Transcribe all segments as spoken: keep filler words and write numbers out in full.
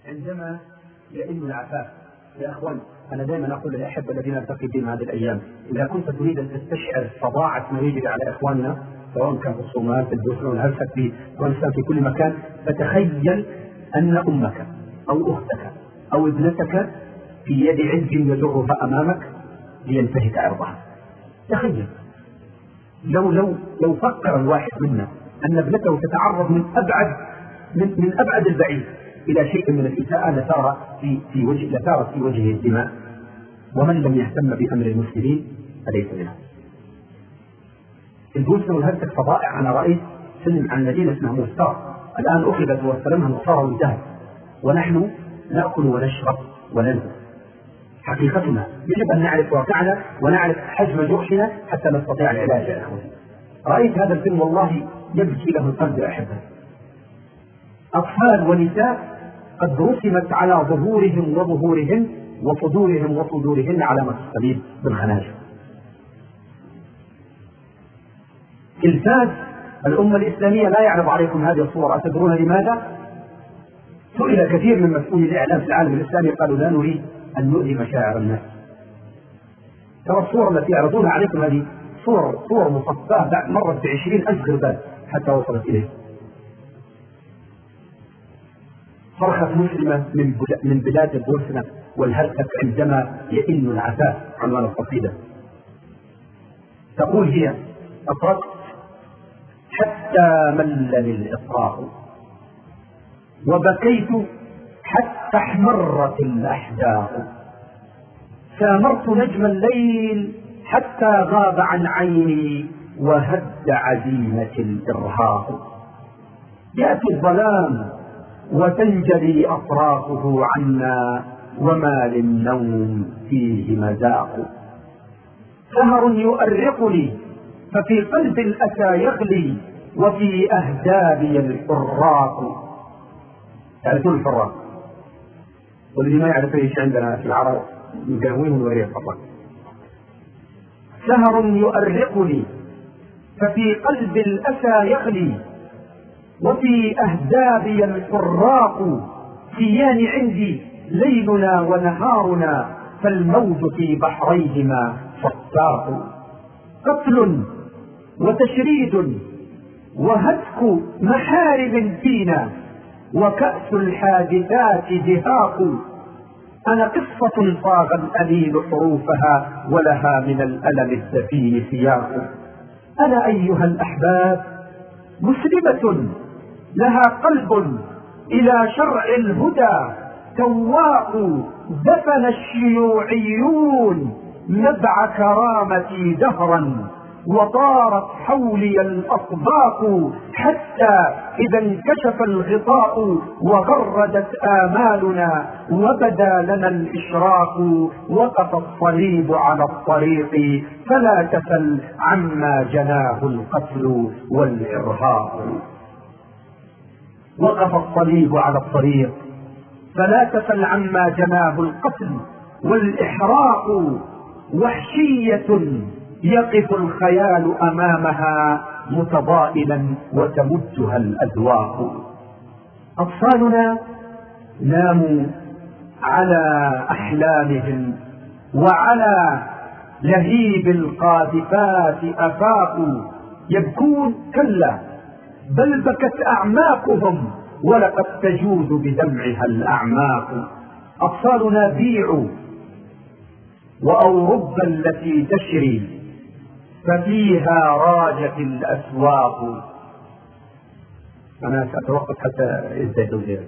عندما يئن العفاف. يا أخوان، أنا دائما أقول للأحبة الذين ألتقي بهم هذه الأيام، إذا كنت تريد أن تستشعر فظاعة ما يجري على إخواننا سواء كان في الصومال في البوسنة والهرسك في أفغانستان في كل مكان، فتخيل أن أمك أو أختك أو ابنتك في يد عز يجرها أمامك لينتهك عرضها. تخيل لو لو لو فكر الواحد منا أن ابنته تتعرض من أبعد من, من أبعد البعيد إلى شيء من الإساءة لثار في في وجه لثارت في وجهه الدماء، ومن لم يهتم بأمر المسلمين فليس منهم. البوسنة والهرسك فضائع. أنا رأيت فيلم عن مدينة اسمها موستار الآن أخذت واستلمها النصارى والذهب، ونحن نأكل ونشرب وننزل. حقيقتنا يجب أن نعرف واقعنا ونعرف حجم جرحنا حتى نستطيع العلاج. يا أخوان، رأيت هذا الفيلم والله يبكي له القلب. أحبه، أطفال ونساء قد رسمت على ظهورهم وظهورهن وصدورهم وصدورهن علامة الصليب بالخناجر. تلفاز الأمة الإسلامية لا يعرض عليكم هذه الصور. أتدرون لماذا؟ سئل كثير من مسؤولي الإعلام في العالم الإسلامي قالوا لا نريد أن نؤذي مشاعر الناس. ترى الصور التي يعرضونها عليكم هذه صور صور مصفاة مرت بعشرين ألف غربال حتى وصلت إليه. صرخت مسلمة من بلاد البوسنة والهرسك عندما يئن العفاف عنوان القصيدة، تقول هي: أطرقت حتى ملني الإطراق، وبكيت حتى احمرت الأحداق، سامرت نجم الليل حتى غاب عن عيني، وهد عزيمة الإرهاق. يأتي الظلام وتنجلي أطرافه عنا، وما للنوم فيه مذاق. سهر يؤرقني ففي قلب الأسى يغلي، وفي أهدابي الحراق. تعرفون الحراق؟ والذي ما يعرف ايش عندنا في العرب يقهوين وريه فقط. سهر يؤرقني ففي قلب الأسى يغلي، وفي أهدابي الحراق. سيان عندي ليلنا ونهارنا، فالموج في بحريهما فتاق. قتل وتشريد وهتك محارم فينا، وكأس الحادثات دهاق. أنا قصة صاغ الأليل حروفها، ولها من الألم الدفين سياق. أنا أيها الأحباب مسلمة لها قلب إلى شرع الهدى تواق. دفن الشيوعيون نبع كرامتي دهرا، وطارت حولي الأطباق، حتى إذا انكشف الغطاء وغردت آمالنا، وبدا لنا الإشراق. وقف الصليب على الطريق، فلا تسل عما جناه القتل والإرهاق. وقف الصليب على الطريق، فلا تسل عما جناه القتل والإحراق. وحشية يقف الخيال أمامها متضائلا، وتمدها الأذواق. أطفالنا ناموا على أحلامهم، وعلى لهيب القاذفات أفاقوا. يبكون؟ كلا، بل بكت أعماقهم، ولقد تجود بدمعها الأعماق. أطفالنا بيعوا، وأوروبا التي تشري ففيها راجت الأسواق. أنا سأتوقف حتى يزداد غير.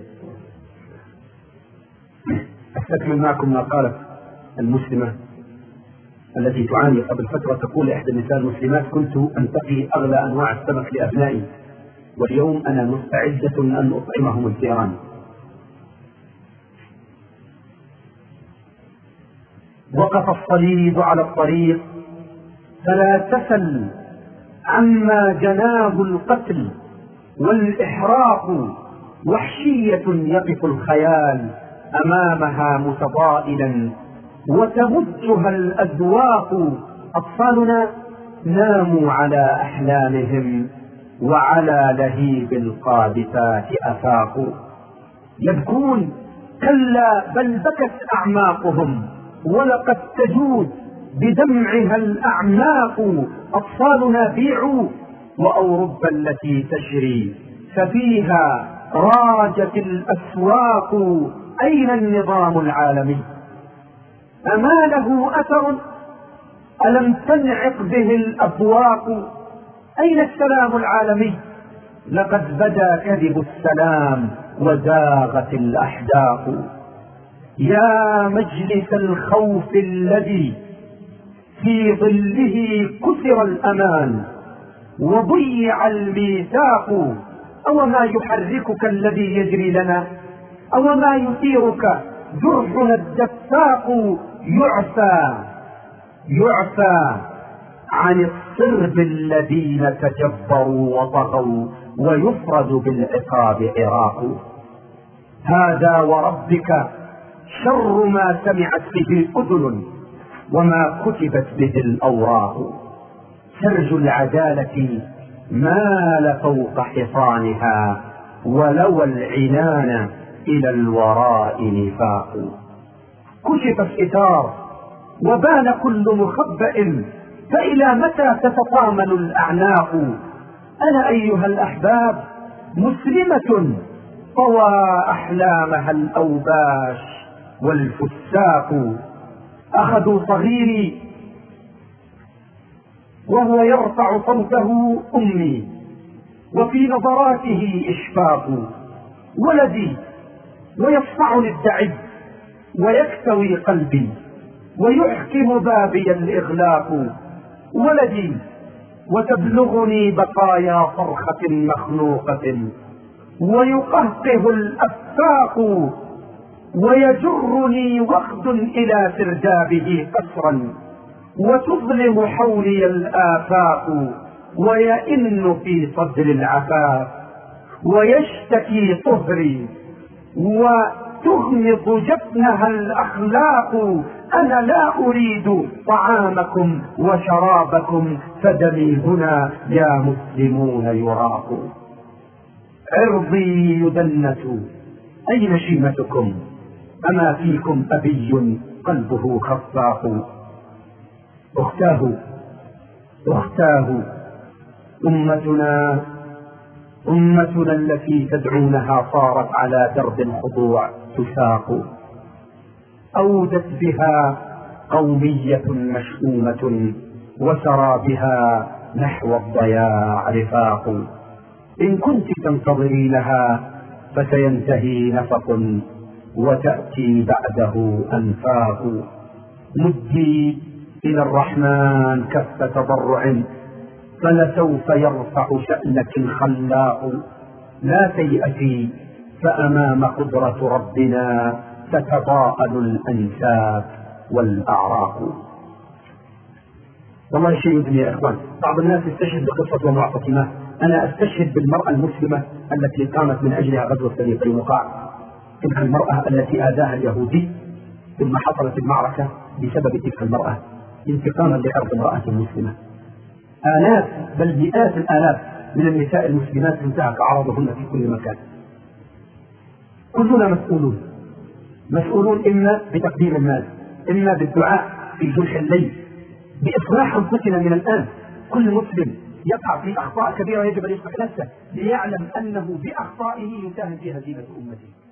أستكمل معكم ما قالت المسلمة التي تعاني قبل فترة. تقول إحدى النساء المسلمات: كنت أنتقي أغلى أنواع السمك لأبنائي، واليوم أنا مستعدة أن أطعمهم الفئران. وقف الصليب على الطريق، فلا تسل عما جناه القتل والإحراق. وحشية يقف الخيال أمامها متضائلا، وتمدها الأذواق. أطفالنا ناموا على أحلامهم، وعلى لهيب القاذفات أفاقوا. يبكون؟ كلا بل بكت أعماقهم ولقد تجود بدمعها الأعناق. أطفالنا بيعوا وأوروبا التي تشري ففيها راجت الأسواق. أين النظام العالمي؟ أما له أثر؟ ألم تنعق به الأبواق؟ أين السلام العالمي؟ لقد بدا كذب السلام وزاغت الأحداق. يا مجلس الخوف الذي في ظله كسر الأمان وضيع الميثاق. أو ما يحركك الذي يجري لنا؟ أو ما يثيرك جرحنا الدفاق؟ يعفى يعفى عن الصرب الذين تجبروا وطغوا ويفرد بالعقاب عراق. هذا وربك شر ما سمعت به الأذن وما كتبت به الأوراق. سرج العدالة مال فوق حصانها ولوى العنان إلى الوراء نفاق. كشف الستار وبان كل مخبأ فإلى متى تتطامن الأعناق؟ أنا أيها الأحباب مسلمة طوى أحلامها الأوباش والفساق. أخذوا صغيري وهو يرفع صوته أمي وفي نظراته إشفاق. ولدي ويصفعني الدعي ويكتوي قلبي ويحكم بابي الإغلاق. ولدي وتبلغني بقايا صرخة مخنوقة ويقهقه الأفاق ويجرني وخد إلى سردابه قسرا وتظلم حولي الآفاق. ويئن في صدر العفاف ويشتكي طهري وتغمض جفنها الأخلاق. أنا لا أريد طعامكم وشرابكم فدمي هنا يا مسلمون يراق. عرضي يدنس أين شيمتكم؟ أما فيكم أبي قلبه خفاق. أختاه أختاه أمتنا أمتنا التي تدعونها صارت على درب الخضوع تساق. أودت بها قومية مشؤومة وسرى بها نحو الضياع رفاق. إن كنت تنتظري لها فسينتهي نفق وتأتي بعده أنفاق. مدي إلى الرحمن كف تضرع فلسوف يرفع شأنك الخلاق. لا تيأتي فأمام قدرة ربنا تتضاءل الأنساب والأعراق. والله شيء يدني يا إخوان. بعض الناس يستشهد بقصة ومعتصمة، أنا أستشهد بالمرأة المسلمة التي قامت من أجلها غزوة بني قينقاع. تلك المرأة التي آذاها اليهودي ثم حصلت المعركة بسبب تلك المرأة انتقاما لعرض امرأة مسلمة. آلاف بل مئات الآلاف من النساء المسلمات انتهك عرضهن في كل مكان. كلنا مسؤولون مسؤولون إما بتقديم المال، إما بالدعاء في جرح الليل، بإصلاح أنفسنا من الآن. كل مسلم يقع في أخطاء كبيرة يجب أن يصلح نفسه ليعلم أنه بأخطائه يساهم في هزيمة أمته.